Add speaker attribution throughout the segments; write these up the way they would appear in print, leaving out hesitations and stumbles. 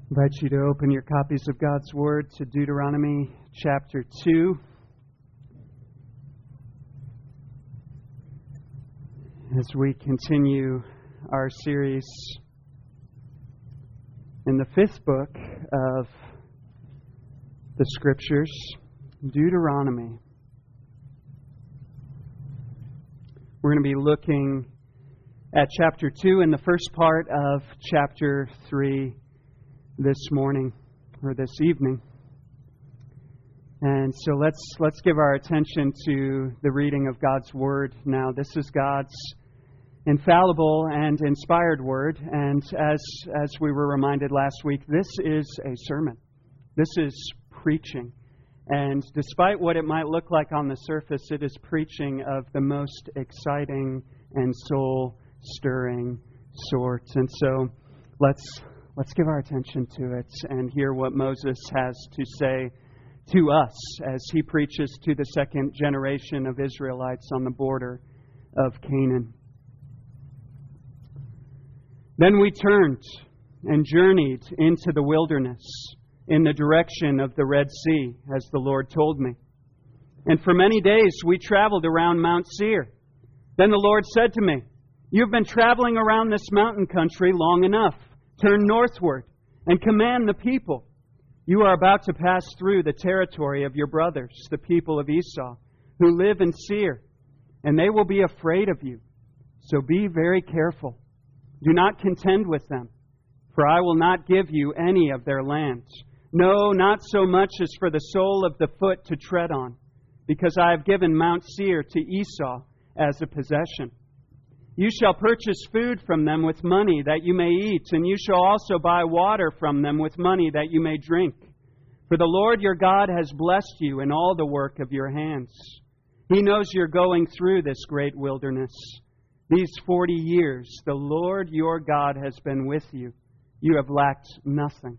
Speaker 1: I invite you to open your copies of God's Word to Deuteronomy chapter 2. As we continue our series in the fifth book of the Scriptures, Deuteronomy. We're going to be looking at chapter 2 and the first part of chapter 3 this morning, or this evening. And so let's give our attention to the reading of God's Word now. This is God's infallible and inspired Word, and as we were reminded last week, this is a sermon. This is preaching. And despite what it might look like on the surface, it is preaching of the most exciting and soul-stirring sort. And so let's give our attention to it and hear what Moses has to say to us as he preaches to the second generation of Israelites on the border of Canaan. Then we turned and journeyed into the wilderness in the direction of the Red Sea, as the Lord told me. And for many days we traveled around Mount Seir. Then the Lord said to me, "You've been traveling around this mountain country long enough. Turn northward and command the people. You are about to pass through the territory of your brothers, the people of Esau, who live in Seir, and they will be afraid of you. So be very careful. Do not contend with them, for I will not give you any of their land. No, not so much as for the sole of the foot to tread on, because I have given Mount Seir to Esau as a possession. You shall purchase food from them with money that you may eat, and you shall also buy water from them with money that you may drink. For the Lord your God has blessed you in all the work of your hands. He knows you're going through this great wilderness. These 40 years, the Lord your God has been with you. You have lacked nothing."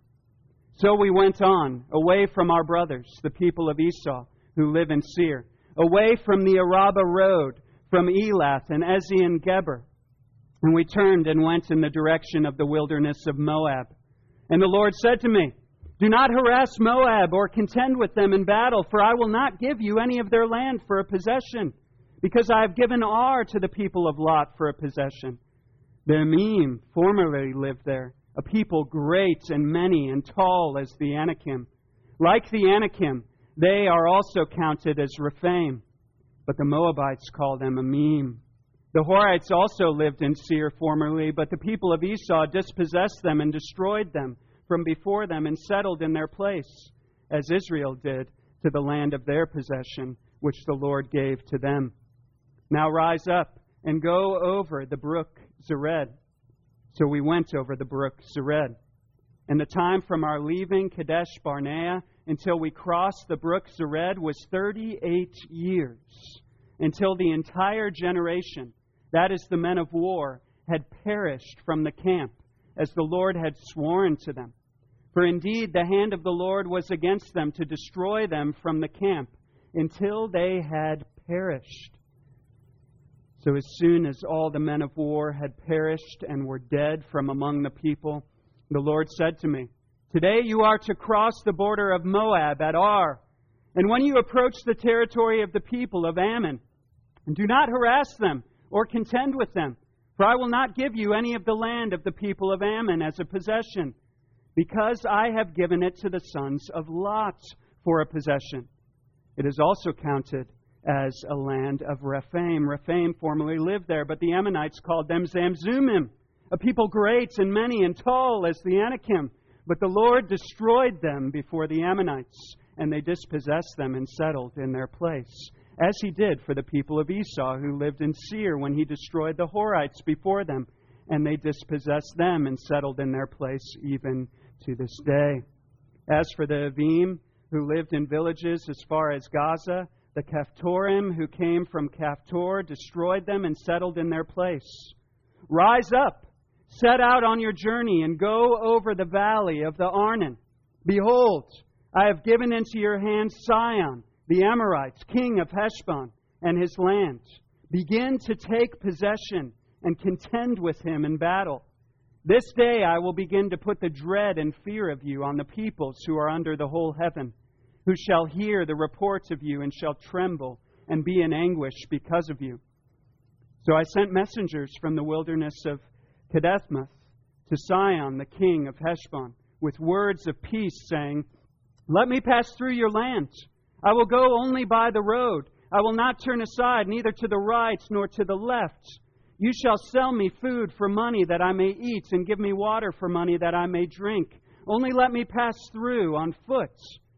Speaker 1: So we went on, away from our brothers, the people of Esau, who live in Seir, away from the Arabah road, from Elath and Ezion-Geber. And we turned and went in the direction of the wilderness of Moab. And the Lord said to me, "Do not harass Moab or contend with them in battle, for I will not give you any of their land for a possession, because I have given Ar to the people of Lot for a possession. The Emim formerly lived there, a people great and many and tall as the Anakim. Like the Anakim, they are also counted as Rephaim. But the Moabites call them Emim. The Horites also lived in Seir formerly, but the people of Esau dispossessed them and destroyed them from before them and settled in their place, as Israel did to the land of their possession, which the Lord gave to them. Now rise up and go over the brook Zered." So we went over the brook Zered. And the time from our leaving Kadesh Barnea until we crossed the brook Zered was 38 years, until the entire generation, that is the men of war, had perished from the camp, as the Lord had sworn to them. For indeed the hand of the Lord was against them to destroy them from the camp, until they had perished. So as soon as all the men of war had perished and were dead from among the people, the Lord said to me, "Today you are to cross the border of Moab at Ar. And when you approach the territory of the people of Ammon, do not harass them or contend with them, for I will not give you any of the land of the people of Ammon as a possession, because I have given it to the sons of Lot for a possession. It is also counted as a land of Rephaim. Rephaim formerly lived there, but the Ammonites called them Zamzumim, a people great and many and tall as the Anakim. But the Lord destroyed them before the Ammonites, and they dispossessed them and settled in their place, as He did for the people of Esau who lived in Seir when He destroyed the Horites before them, and they dispossessed them and settled in their place even to this day. As for the Avim who lived in villages as far as Gaza, the Caphtorim who came from Caphtor destroyed them and settled in their place. Rise up, set out on your journey, and go over the valley of the Arnon. Behold, I have given into your hands Sihon, the Amorites, king of Heshbon, and his land. Begin to take possession and contend with him in battle. This day I will begin to put the dread and fear of you on the peoples who are under the whole heaven, who shall hear the reports of you and shall tremble and be in anguish because of you. So I sent messengers from the wilderness of Kedethmoth to Sihon, the king of Heshbon, with words of peace, saying, Let me pass through your land. I will go only by the road. I will not turn aside, neither to the right nor to the left. You shall sell me food for money that I may eat, and give me water for money that I may drink. Only let me pass through on foot,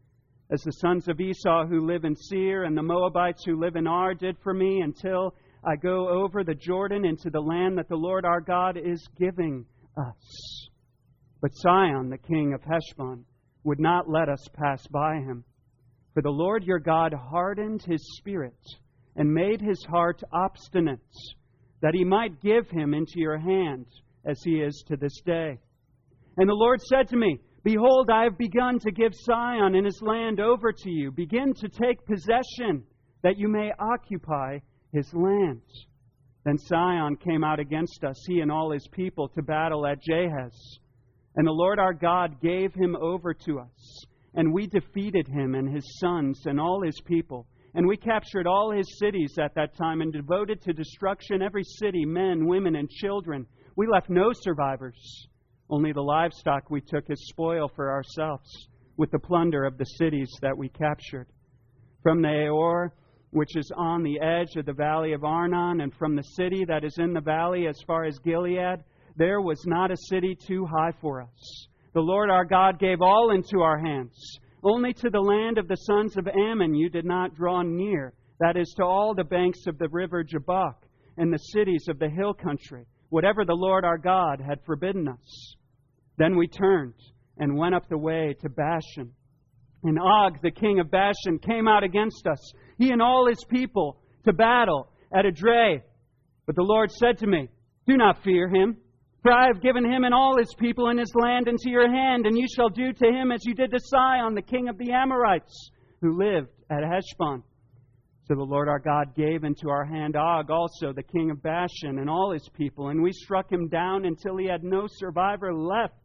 Speaker 1: as the sons of Esau who live in Seir and the Moabites who live in Ar did for me, until I go over the Jordan into the land that the Lord our God is giving us. But Sihon, the king of Heshbon, would not let us pass by him. For the Lord your God hardened his spirit and made his heart obstinate, that he might give him into your hand, as he is to this day. And the Lord said to me, Behold, I have begun to give Sihon and his land over to you. Begin to take possession, that you may occupy his land. Then Sihon came out against us, he and all his people, to battle at Jahaz. And the Lord our God gave him over to us, and we defeated him and his sons and all his people. And we captured all his cities at that time and devoted to destruction every city, men, women, and children. We left no survivors. Only the livestock we took as spoil for ourselves, with the plunder of the cities that we captured. From the Aor, which is on the edge of the valley of Arnon, and from the city that is in the valley as far as Gilead, there was not a city too high for us. The Lord our God gave all into our hands. Only to the land of the sons of Ammon you did not draw near, that is, to all the banks of the river Jabbok and the cities of the hill country, whatever the Lord our God had forbidden us. Then we turned and went up the way to Bashan. And Og, the king of Bashan, came out against us, he and all his people, to battle at Edrei. But the Lord said to me, Do not fear him, for I have given him and all his people and his land into your hand, and you shall do to him as you did to Sihon, the king of the Amorites, who lived at Heshbon. So the Lord our God gave into our hand Og also, the king of Bashan, and all his people, and we struck him down until he had no survivor left.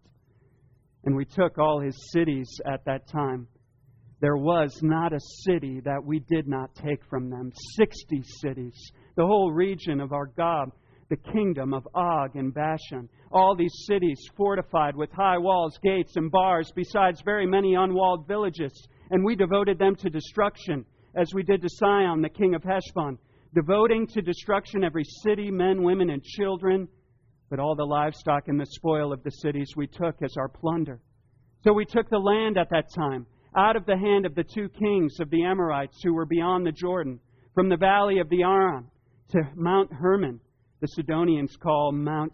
Speaker 1: And we took all his cities at that time. There was not a city that we did not take from them. 60 cities, the whole region of Argob, the kingdom of Og and Bashan. All these cities fortified with high walls, gates, and bars, besides very many unwalled villages. And we devoted them to destruction, as we did to Sihon, the king of Heshbon, devoting to destruction every city, men, women, and children. But all the livestock and the spoil of the cities we took as our plunder. So we took the land at that time, out of the hand of the 2 kings of the Amorites who were beyond the Jordan, from the valley of the Aron to Mount Hermon, the Sidonians call Mount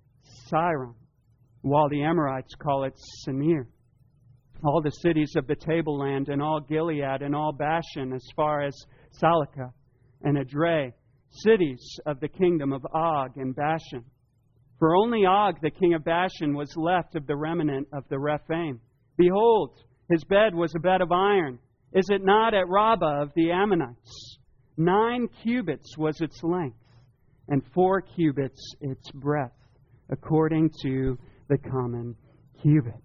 Speaker 1: Siron, while the Amorites call it Senir. All the cities of the tableland, and all Gilead, and all Bashan, as far as Salakah and Edrei, cities of the kingdom of Og and Bashan. For only Og, the king of Bashan, was left of the remnant of the Rephaim. Behold, his bed was a bed of iron. Is it not at Rabbah of the Ammonites? 9 cubits was its length, and 4 cubits its breadth, according to the common cubit.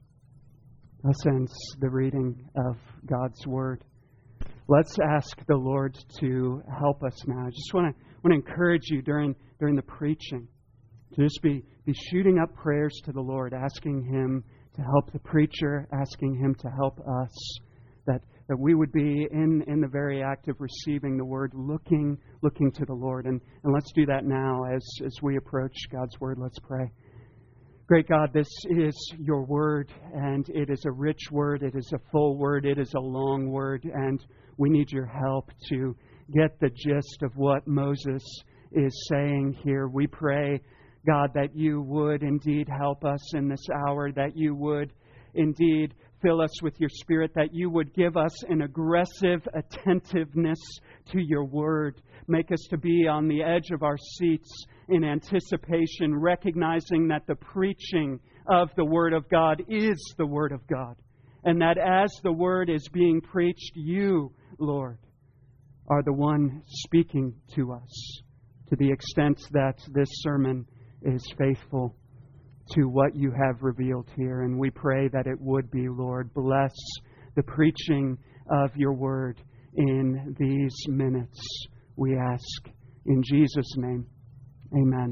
Speaker 1: Thus ends the reading of God's Word. Let's ask the Lord to help us now. I just want to encourage you during the preaching to just be shooting up prayers to the Lord, asking Him to help the preacher, asking Him to help us, that we would be in the very act of receiving the Word, looking to the Lord. And let's do that now as we approach God's Word. Let's pray. Great God, this is your Word, and it is a rich Word, it is a full Word, it is a long Word, and we need your help to get the gist of what Moses is saying here. We pray, God, that you would indeed help us in this hour, that you would indeed fill us with your Spirit, that you would give us an aggressive attentiveness to your Word. Make us to be on the edge of our seats in anticipation, recognizing that the preaching of the Word of God is the Word of God. And that as the Word is being preached, you, Lord, are the one speaking to us, to the extent that this sermon is faithful to what you have revealed here. And we pray that it would be, Lord. Bless the preaching of your word in these minutes, we ask. In Jesus' name, amen.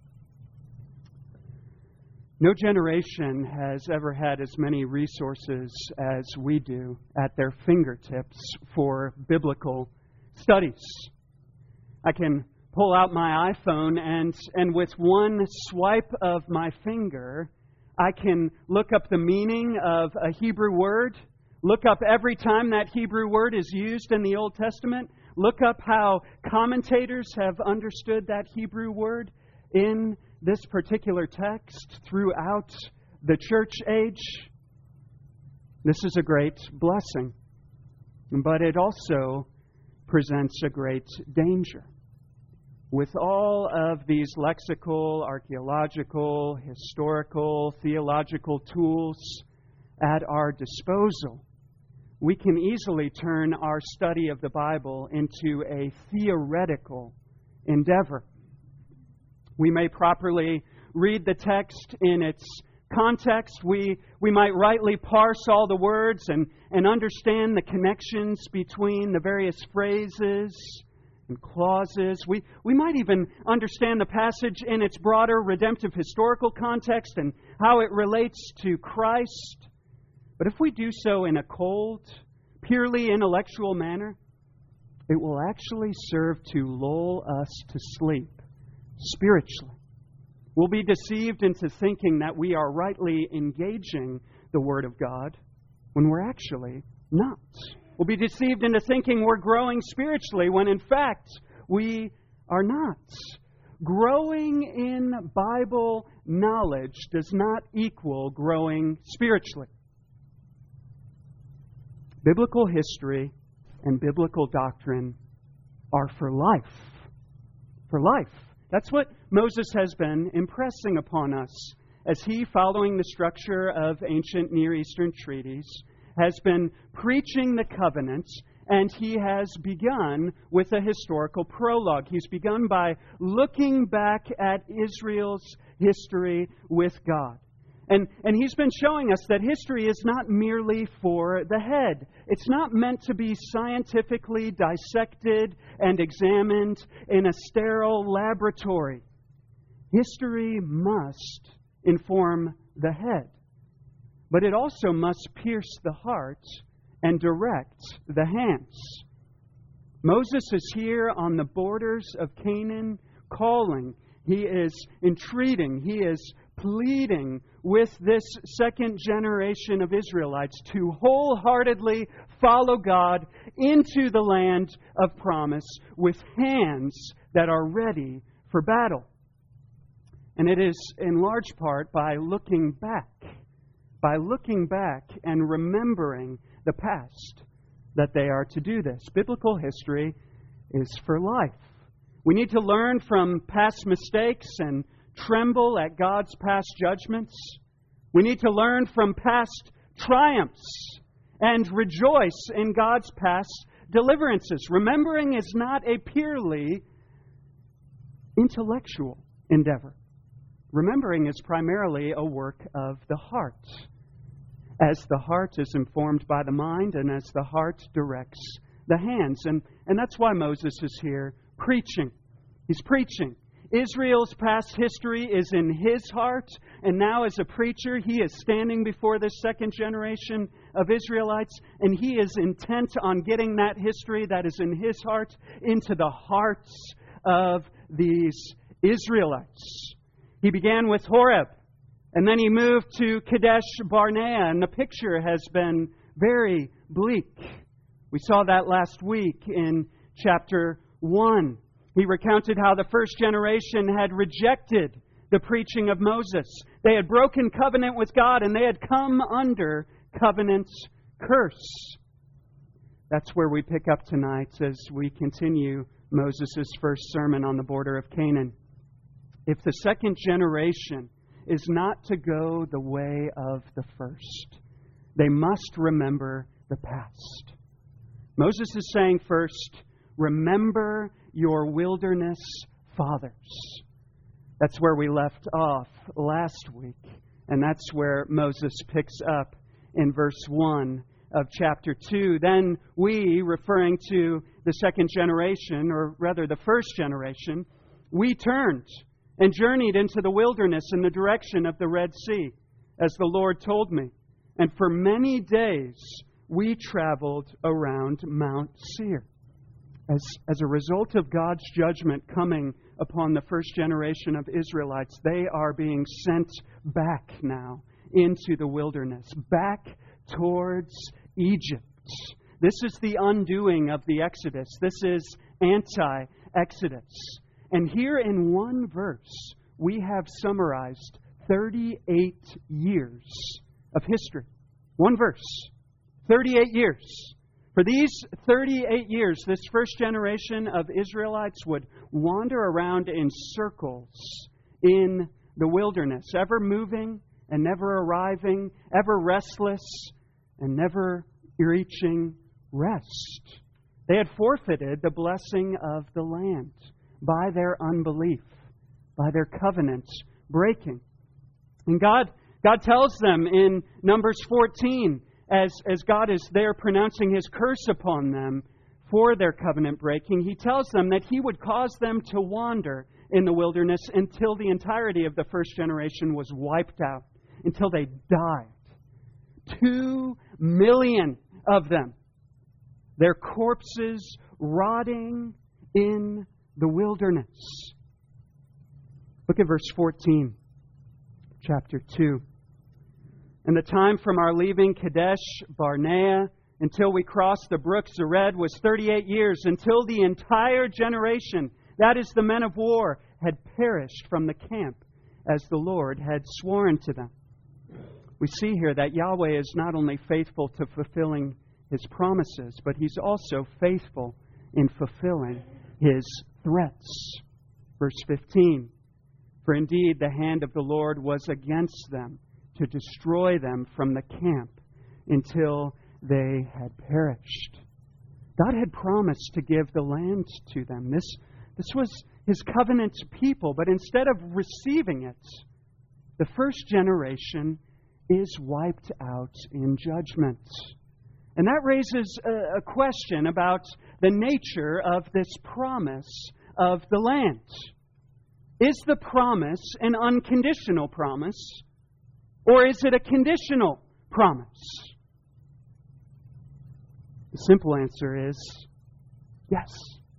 Speaker 1: No generation has ever had as many resources as we do at their fingertips for biblical studies. I can pull out my iPhone and with one swipe of my finger, I can look up the meaning of a Hebrew word, look up every time that Hebrew word is used in the Old Testament, look up how commentators have understood that Hebrew word in this particular text throughout the church age. This is a great blessing, but it also presents a great danger. With all of these lexical, archaeological, historical, theological tools at our disposal, we can easily turn our study of the Bible into a theoretical endeavor. We may properly read the text in its context. We might rightly parse all the words and understand the connections between the various phrases and clauses. We might even understand the passage in its broader redemptive historical context and how it relates to Christ. But if we do so in a cold, purely intellectual manner, it will actually serve to lull us to sleep spiritually. We'll be deceived into thinking that we are rightly engaging the Word of God when we're actually not. We'll be deceived into thinking we're growing spiritually when in fact we are not. Growing in Bible knowledge does not equal growing spiritually. Biblical history and biblical doctrine are for life. For life. That's what Moses has been impressing upon us as he, following the structure of ancient Near Eastern treaties, has been preaching the covenants, and he has begun with a historical prologue. He's begun by looking back at Israel's history with God. And he's been showing us that history is not merely for the head. It's not meant to be scientifically dissected and examined in a sterile laboratory. History must inform the head, but it also must pierce the heart and direct the hands. Moses is here on the borders of Canaan calling. He is entreating. He is pleading with this second generation of Israelites to wholeheartedly follow God into the land of promise with hands that are ready for battle. And it is in large part by looking back and remembering the past that they are to do this. Biblical history is for life. We need to learn from past mistakes and tremble at God's past judgments. We need to learn from past triumphs and rejoice in God's past deliverances. Remembering is not a purely intellectual endeavor. Remembering is primarily a work of the heart, as the heart is informed by the mind and as the heart directs the hands. And that's why Moses is here preaching. He's preaching. Israel's past history is in his heart, and now as a preacher, he is standing before this second generation of Israelites, and he is intent on getting that history that is in his heart into the hearts of these Israelites. He began with Horeb, and then he moved to Kadesh Barnea, and the picture has been very bleak. We saw that last week in chapter 1. He recounted how the first generation had rejected the preaching of Moses. They had broken covenant with God, and they had come under covenant's curse. That's where we pick up tonight as we continue Moses' first sermon on the border of Canaan. If the second generation is not to go the way of the first, they must remember the past. Moses is saying first, remember your wilderness fathers. That's where we left off last week. And that's where Moses picks up in verse 1 of chapter 2. Then we, referring to the second generation, or rather the first generation, we turned and journeyed into the wilderness in the direction of the Red Sea, as the Lord told me. And for many days we traveled around Mount Seir. As a result of God's judgment coming upon the first generation of Israelites, they are being sent back now into the wilderness, back towards Egypt. This is the undoing of the Exodus. This is anti-Exodus. And here in one verse, we have summarized 38 years of history. One verse. 38 years. For these 38 years, this first generation of Israelites would wander around in circles in the wilderness, ever moving and never arriving, ever restless and never reaching rest. They had forfeited the blessing of the land by their unbelief, by their covenant breaking. And God tells them in Numbers 14, as God is there pronouncing His curse upon them for their covenant breaking, He tells them that He would cause them to wander in the wilderness until the entirety of the first generation was wiped out, until they died. 2 million of them. Their corpses rotting in the wilderness. Look at verse 14, chapter 2. And the time from our leaving Kadesh Barnea until we crossed the brook Zered was 38 years, until the entire generation, that is the men of war, had perished from the camp, as the Lord had sworn to them. We see here that Yahweh is not only faithful to fulfilling His promises, but He's also faithful in fulfilling His threats. Verse 15, for indeed the hand of the Lord was against them, to destroy them from the camp until they had perished. God had promised to give the land to them. This was His covenant people, but instead of receiving it, the first generation is wiped out in judgment. And that raises a question about the nature of this promise of the land. Is the promise an unconditional promise? Or is it a conditional promise? The simple answer is yes.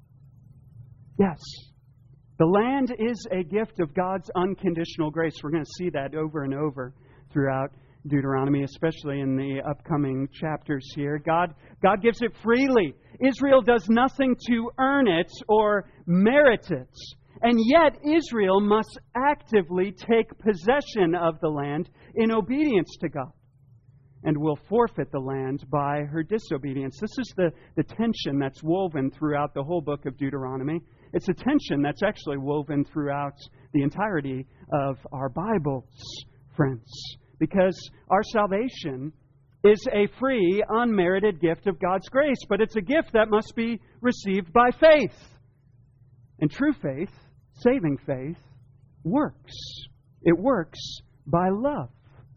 Speaker 1: Yes. The land is a gift of God's unconditional grace. We're going to see that over and over throughout Deuteronomy, especially in the upcoming chapters here. God gives it freely. Israel does nothing to earn it or merit it. And yet Israel must actively take possession of the land in obedience to God, and will forfeit the land by her disobedience. This is the tension that's woven throughout the whole book of Deuteronomy. It's a tension that's actually woven throughout the entirety of our Bibles, friends, because our salvation is a free, unmerited gift of God's grace, but it's a gift that must be received by faith. And true faith, saving faith, works. It works by love.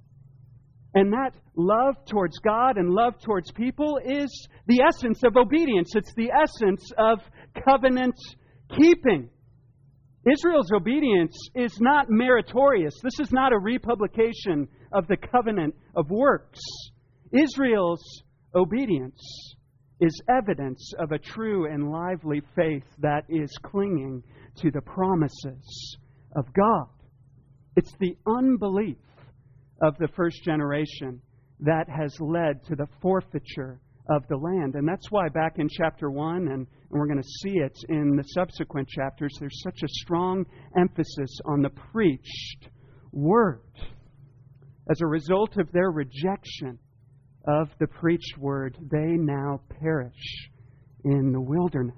Speaker 1: And that love towards God and love towards people is the essence of obedience. It's the essence of covenant keeping. Israel's obedience is not meritorious. This is not a republication of the covenant of works. Israel's obedience is evidence of a true and lively faith that is clinging to the promises of God. It's the unbelief of the first generation that has led to the forfeiture of the land. And that's why back in chapter 1, and we're going to see it in the subsequent chapters, there's such a strong emphasis on the preached word. As a result of their rejection of the preached word, they now perish in the wilderness.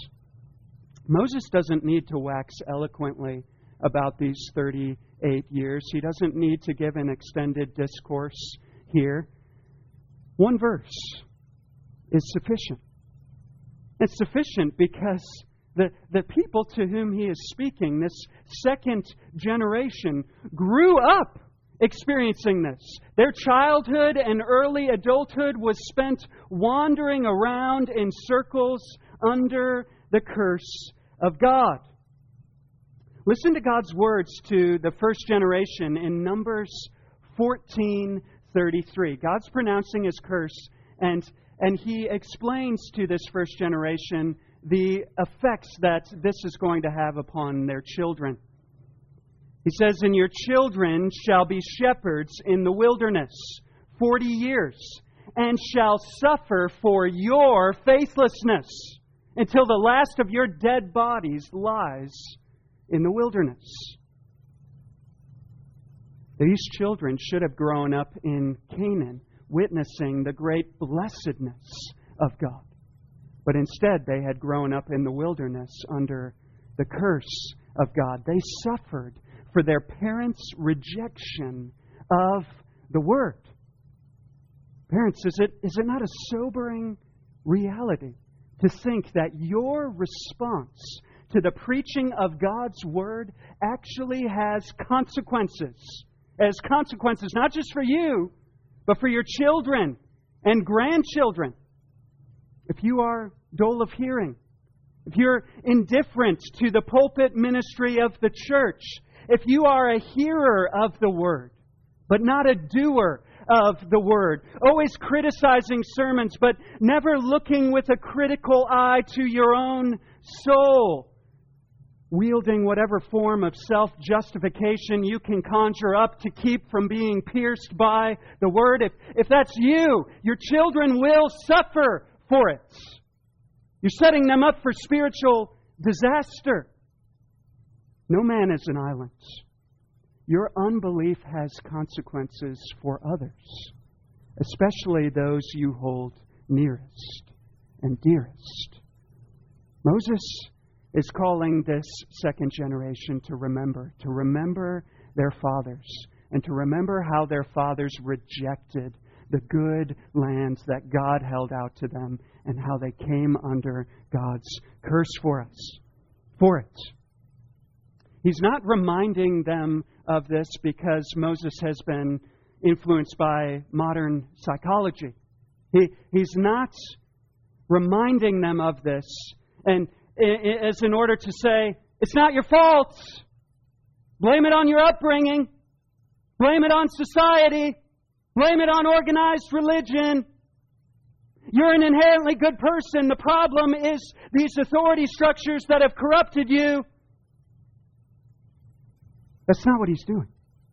Speaker 1: Moses doesn't need to wax eloquently about these 38 years. He doesn't need to give an extended discourse here. One verse is sufficient. It's sufficient because the people to whom he is speaking, this second generation, grew up experiencing this. Their childhood and early adulthood was spent wandering around in circles under the curse of God. Listen to God's words to the first generation in Numbers 14:33. God's pronouncing His curse, and He explains to this first generation the effects that this is going to have upon their children. He says, "And your children shall be shepherds in the wilderness 40 years, and shall suffer for your faithlessness until the last of your dead bodies lies in the wilderness." These children should have grown up in Canaan, witnessing the great blessedness of God. But instead, they had grown up in the wilderness under the curse of God. They suffered for their parents' rejection of the Word. Parents, is it not a sobering reality to think that your response to the preaching of God's Word actually has consequences? It has consequences not just for you, but for your children and grandchildren. If you are dull of hearing, if you're indifferent to the pulpit ministry of the church, if you are a hearer of the Word, but not a doer of the Word, always criticizing sermons, but never looking with a critical eye to your own soul, wielding whatever form of self-justification you can conjure up to keep from being pierced by the Word, if that's you, your children will suffer for it. You're setting them up for spiritual disaster. No man is an island. Your unbelief has consequences for others, especially those you hold nearest and dearest. Moses is calling this second generation to remember their fathers, and to remember how their fathers rejected the good lands that God held out to them, and how they came under God's curse for it. He's not reminding them of this because Moses has been influenced by modern psychology. He's not reminding them of this and as in order to say, it's not your fault. Blame it on your upbringing. Blame it on society. Blame it on organized religion. You're an inherently good person. The problem is these authority structures that have corrupted you. That's not what he's doing.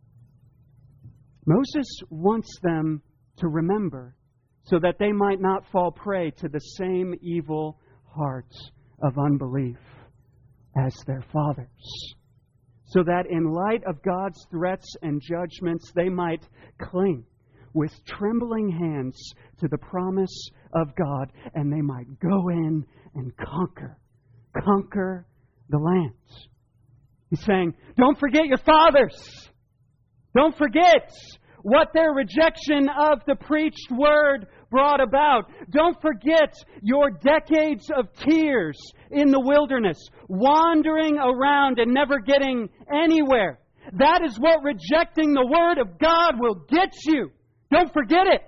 Speaker 1: Moses wants them to remember so that they might not fall prey to the same evil hearts of unbelief as their fathers. So that in light of God's threats and judgments, they might cling with trembling hands to the promise of God, and they might go in and conquer the land. He's saying, don't forget your fathers. Don't forget what their rejection of the preached word brought about. Don't forget your decades of tears in the wilderness, wandering around and never getting anywhere. That is what rejecting the word of God will get you. Don't forget it.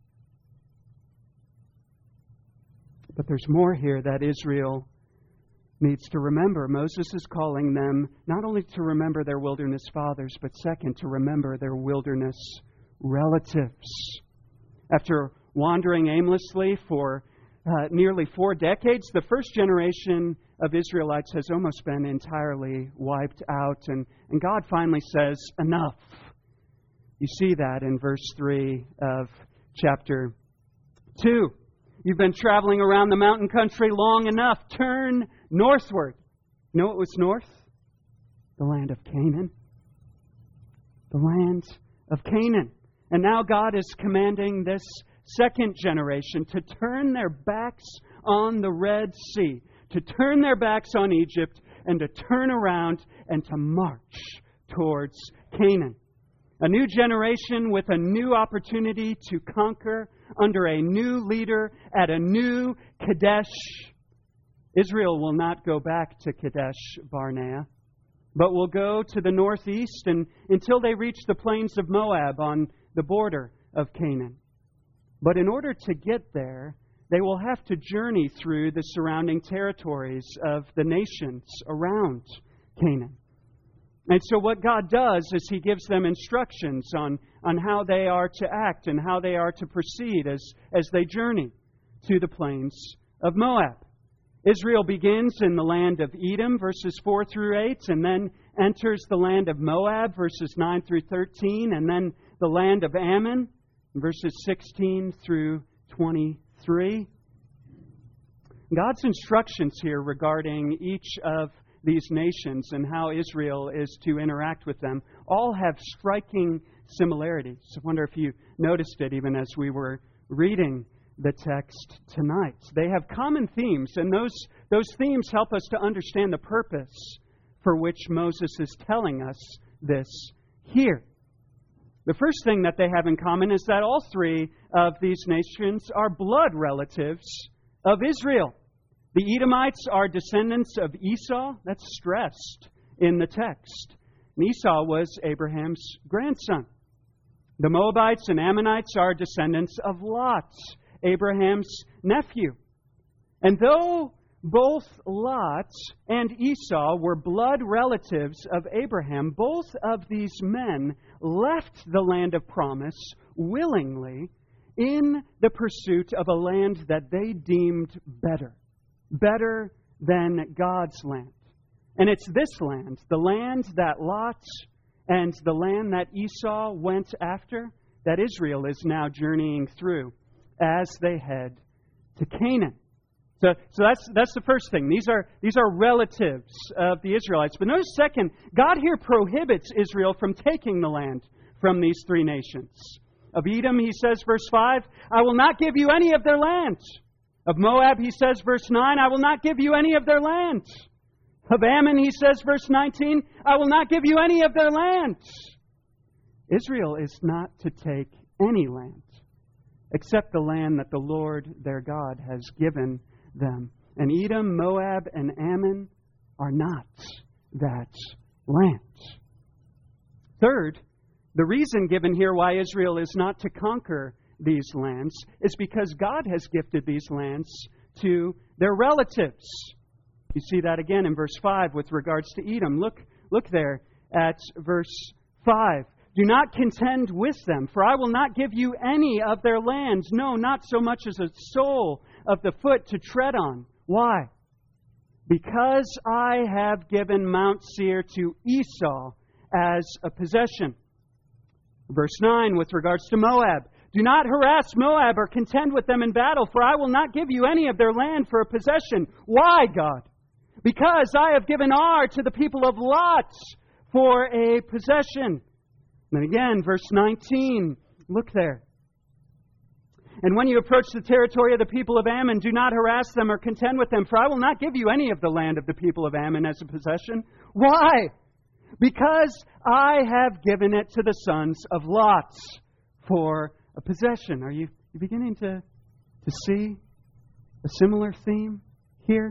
Speaker 1: But there's more here that Israel needs to remember. Moses is calling them not only to remember their wilderness fathers, but second, to remember their wilderness relatives. After wandering aimlessly for nearly 4 decades, the first generation of Israelites has almost been entirely wiped out, and God finally says, enough. You see that in verse 3 of chapter 2. You've been traveling around the mountain country long enough. Turn northward. You know what was north? The land of Canaan. The land of Canaan. And now God is commanding this second generation to turn their backs on the Red Sea, to turn their backs on Egypt, and to turn around and to march towards Canaan. A new generation with a new opportunity to conquer under a new leader at a new Kadesh Israel will not go back to Kadesh Barnea, but will go to the northeast until they reach the plains of Moab on the border of Canaan. But in order to get there, they will have to journey through the surrounding territories of the nations around Canaan. And so what God does is He gives them instructions on how they are to act and how they are to proceed as they journey to the plains of Moab. Israel begins in the land of Edom, verses 4 through 8, and then enters the land of Moab, verses 9 through 13, and then the land of Ammon, verses 16 through 23. God's instructions here regarding each of these nations and how Israel is to interact with them all have striking similarities. I wonder if you noticed it even as we were reading the text tonight. They have common themes, and those themes help us to understand the purpose for which Moses is telling us this here. The first thing that they have in common is that all three of these nations are blood relatives of Israel. The Edomites are descendants of Esau. That's stressed in the text. And Esau was Abraham's grandson. The Moabites and Ammonites are descendants of Lot, Abraham's nephew. And though both Lot and Esau were blood relatives of Abraham, both of these men left the land of promise willingly in the pursuit of a land that they deemed better than God's land. And it's this land, the land that Lot and the land that Esau went after, that Israel is now journeying through as they head to Canaan. So that's the first thing. These are relatives of the Israelites. But notice second, God here prohibits Israel from taking the land from these three nations. Of Edom, He says, verse 5, I will not give you any of their land. Of Moab, He says, verse 9, I will not give you any of their land. Of Ammon, He says, verse 19, I will not give you any of their land. Israel is not to take any land except the land that the Lord their God has given them. And Edom, Moab, and Ammon are not that land. Third, the reason given here why Israel is not to conquer these lands is because God has gifted these lands to their relatives. You see that again in verse 5 with regards to Edom. Look there at verse 5. Do not contend with them, for I will not give you any of their lands, no, not so much as a sole of the foot to tread on. Why? Because I have given Mount Seir to Esau as a possession. Verse 9 with regards to Moab. Do not harass Moab or contend with them in battle, for I will not give you any of their land for a possession. Why, God? Because I have given Ar to the people of Lot for a possession. And again, verse 19, look there. And when you approach the territory of the people of Ammon, do not harass them or contend with them, for I will not give you any of the land of the people of Ammon as a possession. Why? Because I have given it to the sons of Lot for a possession. Are you beginning to see a similar theme here?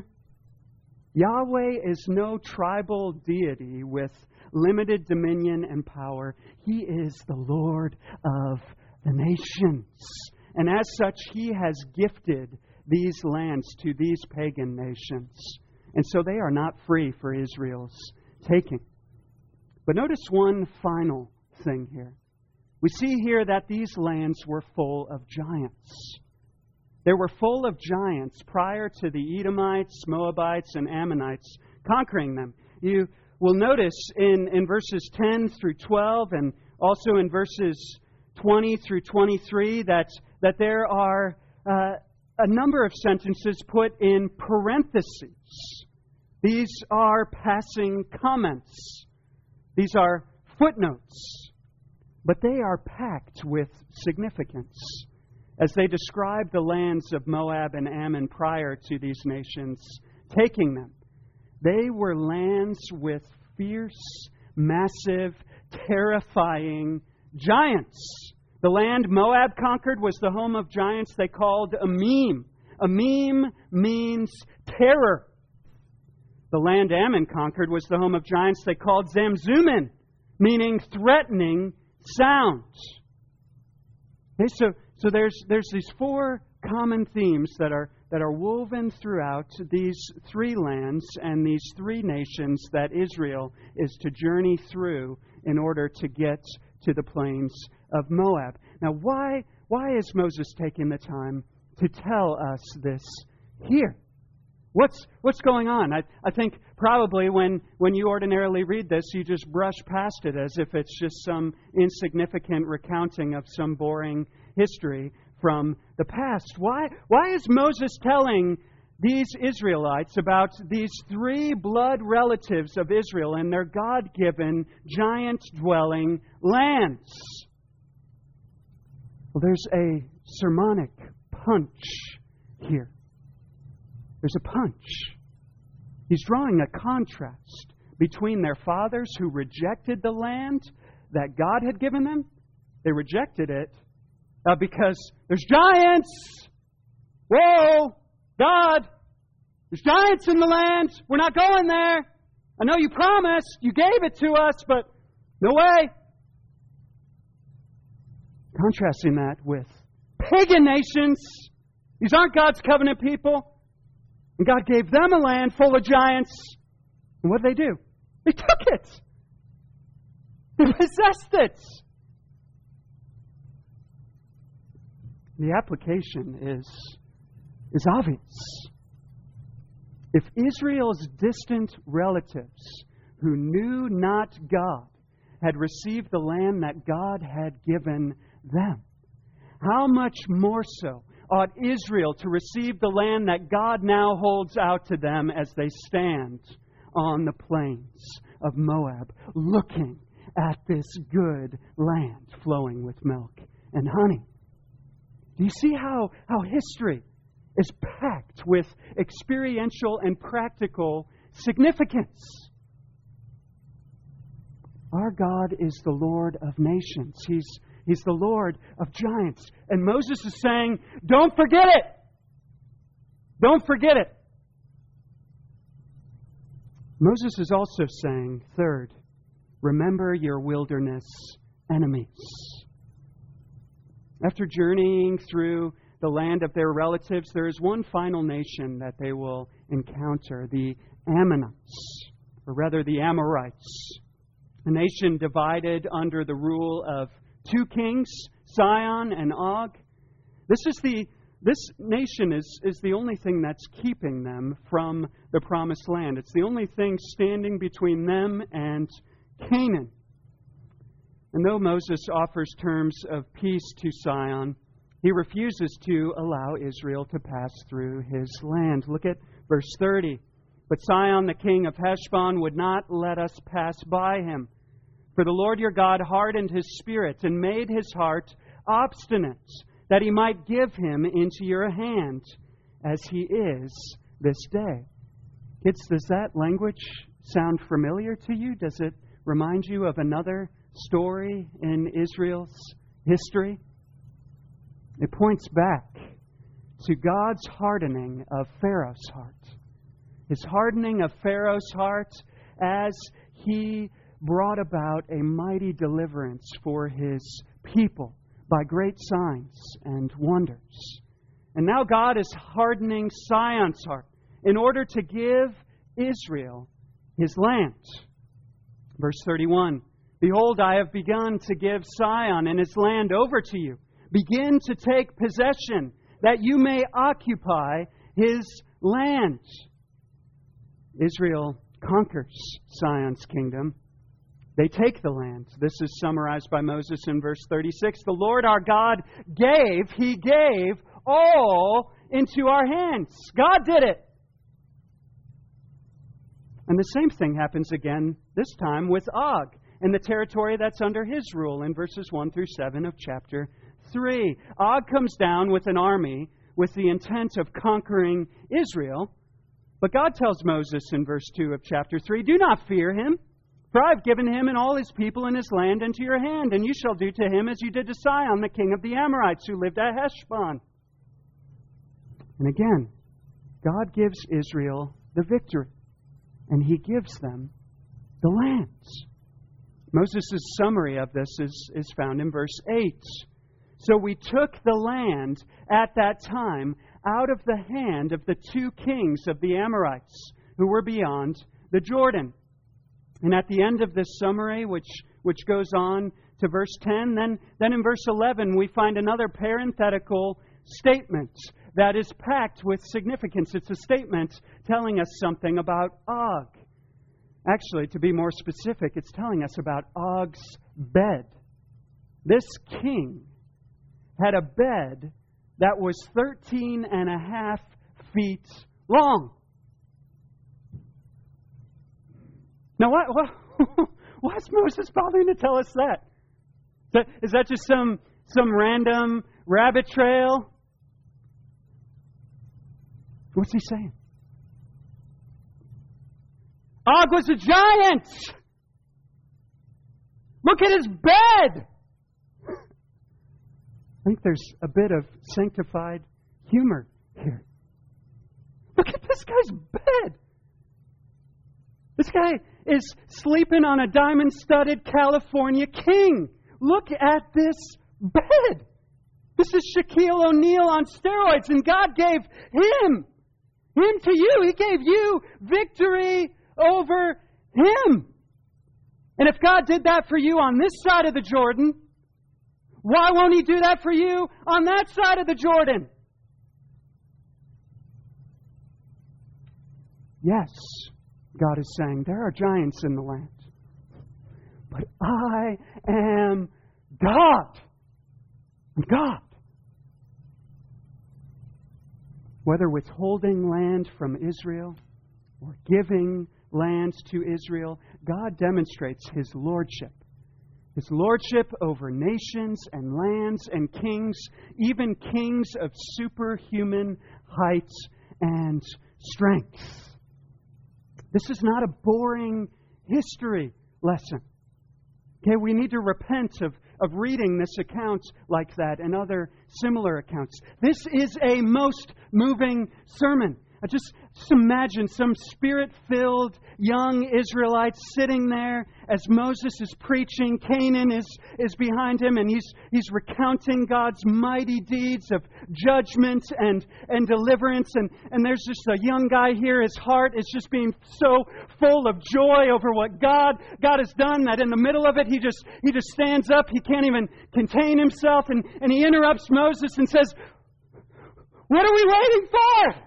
Speaker 1: Yahweh is no tribal deity with limited dominion and power. He is the Lord of the nations. And as such, He has gifted these lands to these pagan nations. And so they are not free for Israel's taking. But notice one final thing here. We see here that these lands were full of giants. They were full of giants prior to the Edomites, Moabites, and Ammonites conquering them. You will notice in verses 10 through 12 and also in verses 20 through 23 that there are a number of sentences put in parentheses. These are passing comments. These are footnotes. But they are packed with significance as they describe the lands of Moab and Ammon prior to these nations taking them. They were lands with fierce, massive, terrifying giants. The land Moab conquered was the home of giants they called Amim. Amim means terror. The land Ammon conquered was the home of giants they called Zamzummim, meaning threatening sounds. Okay, so there's these four common themes that are woven throughout these three lands and these three nations that Israel is to journey through in order to get to the plains of Moab. Now, why is Moses taking the time to tell us this here? What's going on? I think probably when you ordinarily read this, you just brush past it as if it's just some insignificant recounting of some boring history from the past. Why is Moses telling these Israelites about these three blood relatives of Israel and their God-given, giant-dwelling lands? Well, there's a sermonic punch here. There's a punch. He's drawing a contrast between their fathers who rejected the land that God had given them. They rejected it because there's giants. Whoa, God, there's giants in the land. We're not going there. I know you promised. You gave it to us, but no way. Contrasting that with pagan nations. These aren't God's covenant people. And God gave them a land full of giants. And what did they do? They took it. They possessed it. The application is obvious. If Israel's distant relatives who knew not God had received the land that God had given them, how much more so ought Israel to receive the land that God now holds out to them as they stand on the plains of Moab, looking at this good land flowing with milk and honey. Do you see how history is packed with experiential and practical significance? Our God is the Lord of nations. He's the Lord of giants. And Moses is saying, don't forget it. Don't forget it. Moses is also saying, third, remember your wilderness enemies. After journeying through the land of their relatives, there is one final nation that they will encounter, the Ammonites, or rather the Amorites, a nation divided under the rule of two kings, Sihon and Og. This nation is the only thing that's keeping them from the promised land. It's the only thing standing between them and Canaan. And though Moses offers terms of peace to Sihon, he refuses to allow Israel to pass through his land. Look at verse 30. But Sihon, the king of Heshbon, would not let us pass by him. For the Lord your God hardened his spirit and made his heart obstinate, that he might give him into your hand, as he is this day. Kids, does that language sound familiar to you? Does it remind you of another story in Israel's history? It points back to God's hardening of Pharaoh's heart. His hardening of Pharaoh's heart as he brought about a mighty deliverance for his people by great signs and wonders. And now God is hardening Sihon's heart in order to give Israel his land. Verse 31, Behold, I have begun to give Sihon and his land over to you. Begin to take possession, that you may occupy his land. Israel conquers Sihon's kingdom. They take the land. This is summarized by Moses in verse 36. The Lord our God He gave all into our hands. God did it. And the same thing happens again, this time with Og and the territory that's under his rule in verses 1 through 7 of chapter 3. Og comes down with an army with the intent of conquering Israel. But God tells Moses in verse 2 of chapter 3, Do not fear him, for I have given him and all his people and his land into your hand, and you shall do to him as you did to Sihon, the king of the Amorites, who lived at Heshbon. And again, God gives Israel the victory. and He gives them the lands. Moses' summary of this is found in verse 8. So we took the land at that time out of the hand of the 2 kings of the Amorites who were beyond the Jordan. And at the end of this summary, which goes on to verse 10, then in verse 11 we find another parenthetical statement that is packed with significance. It's a statement telling us something about Og. Actually, to be more specific, it's telling us about Og's bed. This king had a bed that was 13.5 feet long. Now, why is Moses bothering to tell us that? Is that just some random rabbit trail? What's he saying? Og was a giant. Look at his bed. I think there's a bit of sanctified humor here. Look at this guy's bed. This guy is sleeping on a diamond-studded California king. Look at this bed. This is Shaquille O'Neal on steroids, and God gave him to you. He gave you victory over him. And if God did that for you on this side of the Jordan, why won't He do that for you on that side of the Jordan? Yes, God is saying, there are giants in the land. But I am God. I'm God. Whether withholding land from Israel or giving land to Israel, God demonstrates His lordship. His lordship over nations and lands and kings, even kings of superhuman height and strength. This is not a boring history lesson. Okay, we need to repent of reading this account like that and other similar accounts. This is a most moving sermon. Just imagine some Spirit-filled young Israelites sitting there as Moses is preaching. Canaan is behind him, and he's recounting God's mighty deeds of judgment and deliverance. And there's just a young guy here. His heart is just being so full of joy over what God has done that in the middle of it, he just stands up. He can't even contain himself, and he interrupts Moses and says, "What are we waiting for?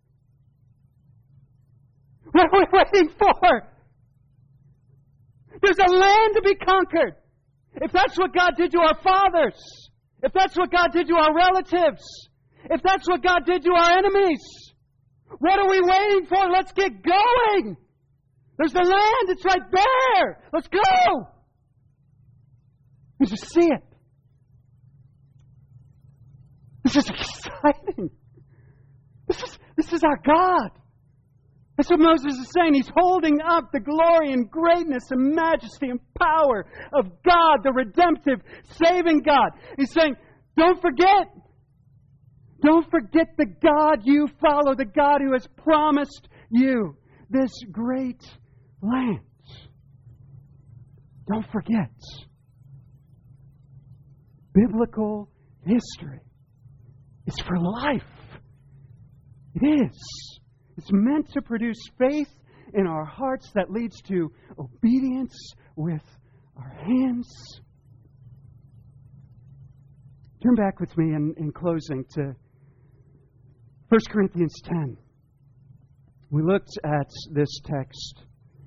Speaker 1: What are we waiting for? There's a land to be conquered. If that's what God did to our fathers, if that's what God did to our relatives, if that's what God did to our enemies, what are we waiting for? Let's get going. There's the land. It's right there. Let's go. You just see it. This is exciting. This is our God. That's what Moses is saying. He's holding up the glory and greatness and majesty and power of God, the redemptive, saving God. He's saying, don't forget. Don't forget the God you follow, the God who has promised you this great land. Don't forget. Biblical history is for life. It is. It's meant to produce faith in our hearts that leads to obedience with our hands. Turn back with me in closing to 1 Corinthians 10. We looked at this text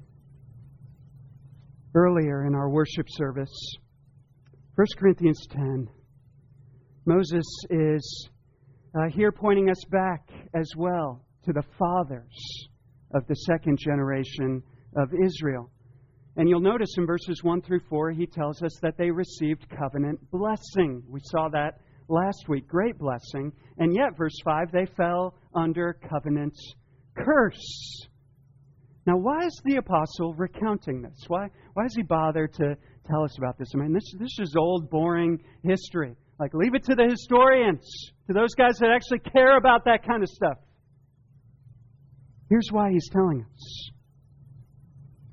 Speaker 1: earlier in our worship service. 1 Corinthians 10. Moses is here pointing us back as well to the fathers of the second generation of Israel. And you'll notice in verses 1 through 4, he tells us that they received covenant blessing. We saw that last week, great blessing. And yet, verse 5, they fell under covenant curse. Now, why is the apostle recounting this? Why does he bother to tell us about this? I mean, this is old, boring history. Like, leave it to the historians, to those guys that actually care about that kind of stuff. Here's why he's telling us.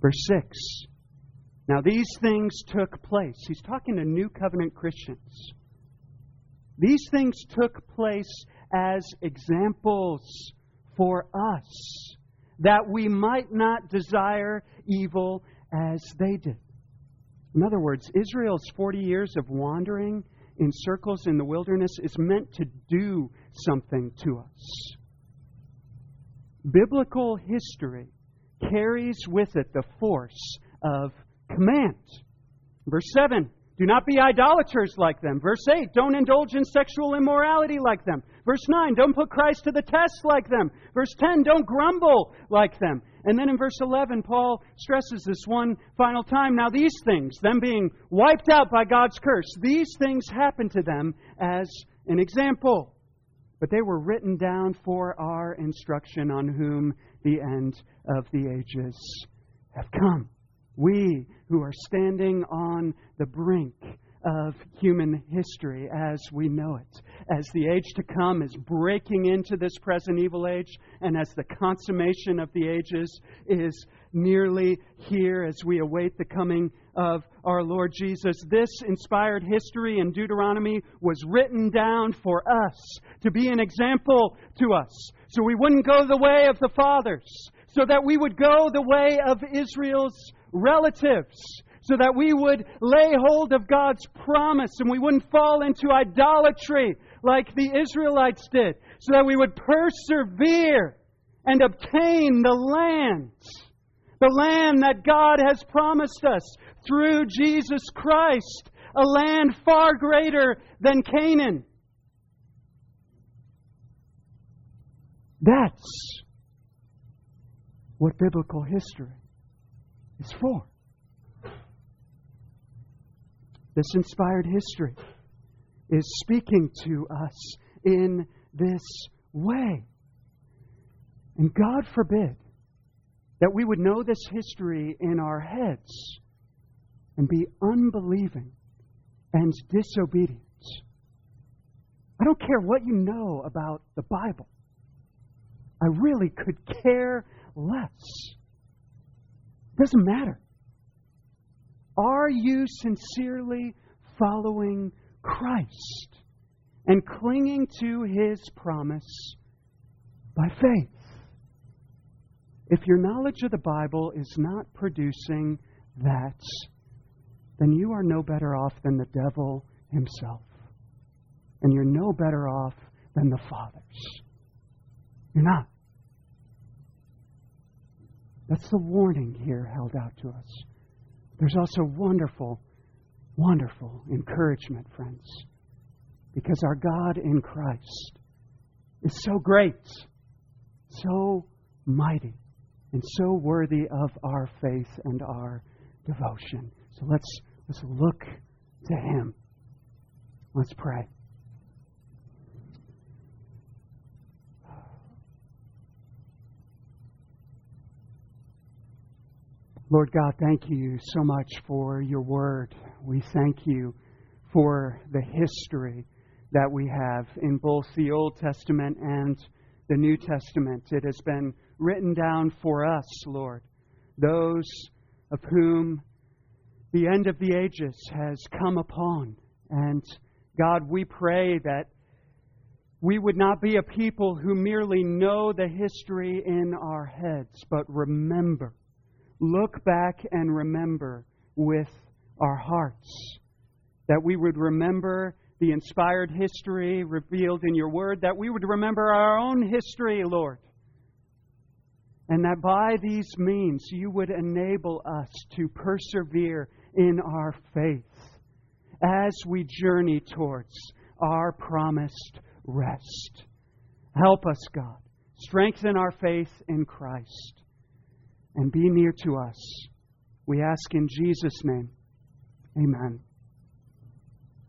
Speaker 1: Verse 6. Now these things took place. He's talking to New Covenant Christians. These things took place as examples for us, that we might not desire evil as they did. In other words, Israel's 40 years of wandering in circles in the wilderness is meant to do something to us. Biblical history carries with it the force of command. Verse 7, do not be idolaters like them. Verse 8, don't indulge in sexual immorality like them. Verse 9, don't put Christ to the test like them. Verse 10, don't grumble like them. And then in verse 11, Paul stresses this one final time. Now these things, them being wiped out by God's curse, these things happened to them as an example. But they were written down for our instruction, on whom the end of the ages have come. We who are standing on the brink of human history as we know it, as the age to come is breaking into this present evil age, and as the consummation of the ages is nearly here as we await the coming of our Lord Jesus. This inspired history in Deuteronomy was written down for us to be an example to us, so we wouldn't go the way of the fathers, so that we would go the way of Israel's relatives, so that we would lay hold of God's promise and we wouldn't fall into idolatry like the Israelites did, so that we would persevere and obtain the land that God has promised us through Jesus Christ, a land far greater than Canaan. That's what biblical history is for. This inspired history is speaking to us in this way. And God forbid that we would know this history in our heads and be unbelieving and disobedient. I don't care what you know about the Bible. I really could care less. It doesn't matter. Are you sincerely following Christ and clinging to His promise by faith? If your knowledge of the Bible is not producing that, then you are no better off than the devil himself. And you're no better off than the fathers. You're not. That's the warning here held out to us. There's also wonderful, wonderful encouragement, friends. Because our God in Christ is so great, so mighty, and so worthy of our faith and our devotion. So let's look to Him. Let's pray. Lord God, thank you so much for your word. We thank you for the history that we have in both the Old Testament and the New Testament. It has been written down for us, Lord, those of whom the end of the ages has come upon. And God, we pray that we would not be a people who merely know the history in our heads, but remember. Look back and remember with our hearts. That we would remember the inspired history revealed in your word. That we would remember our own history, Lord. And that by these means you would enable us to persevere in our faith as we journey towards our promised rest. Help us, God. Strengthen our faith in Christ. And be near to us. We ask in Jesus' name. Amen.